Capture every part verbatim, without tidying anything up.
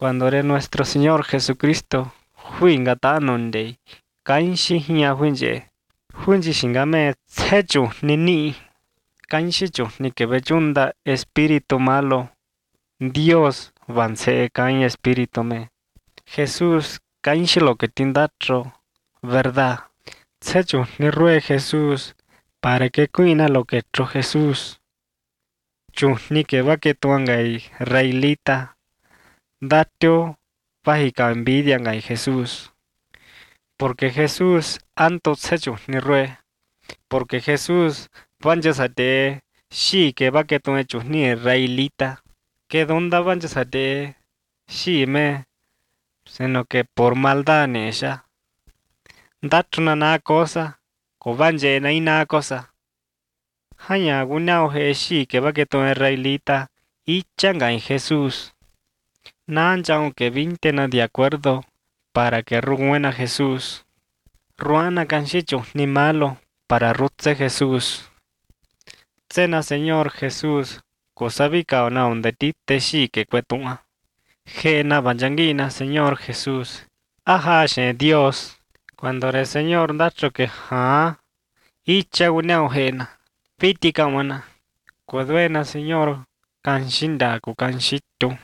cuando era nuestro Señor Jesucristo, huinga ta nonde, kanshi hiya huinje, huinji shingame tsechu nini, kanshi chu ni que bechunda espíritu malo, Dios vance kan espíritu me, Jesús kanshi lo que tindacho, verdad, tsechu ni rue Jesús, para que cuina lo que tro Jesús, chu ni que va que tuangai railita, datio pajica envidia ngai Jesús. Porque Jesús anto tsechu ni rue. Porque Jesús vanjas ate shi que va que tu hecho ni railita. Que donde vanjas ate shi me. Sino que por maldad ne ella. Datuna na cosa. Ko vanje na ina cosa. Hanya gunao he shi que va que tu railita. Y changa en Jesús. Nanjao que vintena de acuerdo para que ruena Jesús. Ruana canchicho ni malo para rutse Jesús. Cena Señor Jesús, cosabica o na donde ti te shi que cuetua. Gena banjanguina Señor Jesús. Ajá she Dios. Cuando el Señor dacho que ha. Icha gunao gena. Pitica wana. Cuaduena Señor. Canshinda ku canchito.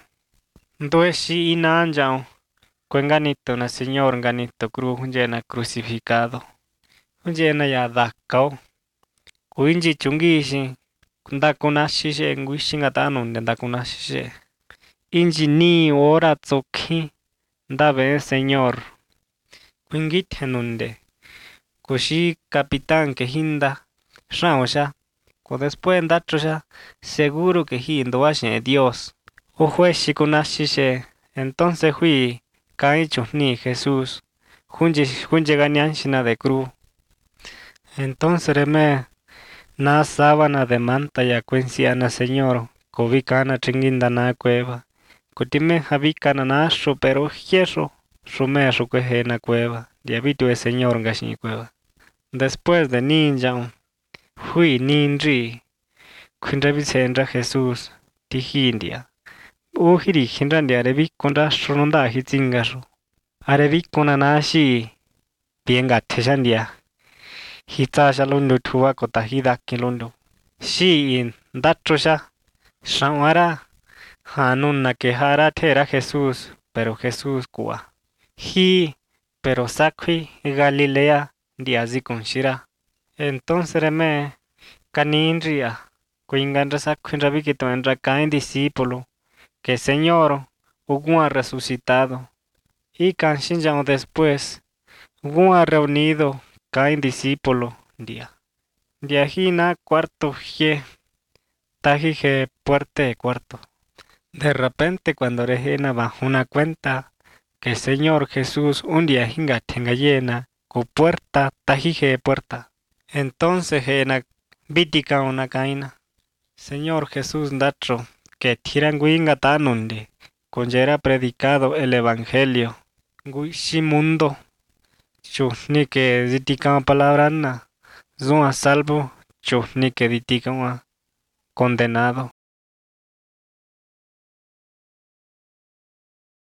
Dueshi ina anjao. Cuenganito na Señor ganito cruz llena crucificado. Llena ya dakao. Kuinji chungishi. Kunda kunashi she nguishi ngatano nda kunashi she. Inji ni ora tsoki. Ndabe Señor. Kuingit henunde. Kushi capitán que hinda. Shaosha. Ko después ndatrosha. Seguro que hindo washe Dios. Ujueshi kunashi she. Entonces fui. Kaicho ni Jesús. Junje junje ganianshina de cruz. Entonces reme. Na sábana de manta ya cuenciana Señor. Cobicana chinginda na cueva. Kutime habicana nasho pero hierro. Sume su cueje na cueva. Diabito el Señor gashi cueva. Después de ninja. Fui ninri. Quindrabicendra Jesús. Tijindia. Ujiri hindran de arevi contra shronda hitzingaso. Arevi konanashi. Pienga teshandia. Hita shalundu tuwa kota hida kilundo. Shi in datrosha. Shamara. Hanun na quejara tera Jesús. Pero Jesús kuwa. Hi. Pero sakui Galilea. Diazi conshira. Entonces reme. Kaninria. Kuingandra sakuinrabi que tu entra caen discípulo. Que Señor, Ugun ha resucitado, y canshinjao después, Ugun ha reunido, caen discípulo, día. Diajina cuarto je, tajije puerte cuarto. De repente cuando rejena bajo una cuenta, que Señor Jesús un día hinga tenga llena, cu puerta, tajije puerta. Entonces jena, vitica una caina. Señor Jesús datro. Que tiran guinga tanunde, con yera predicado el evangelio. Guishi mundo. Chufni que ditica palabra na. Zua salvo. Chufni que ditica condenado.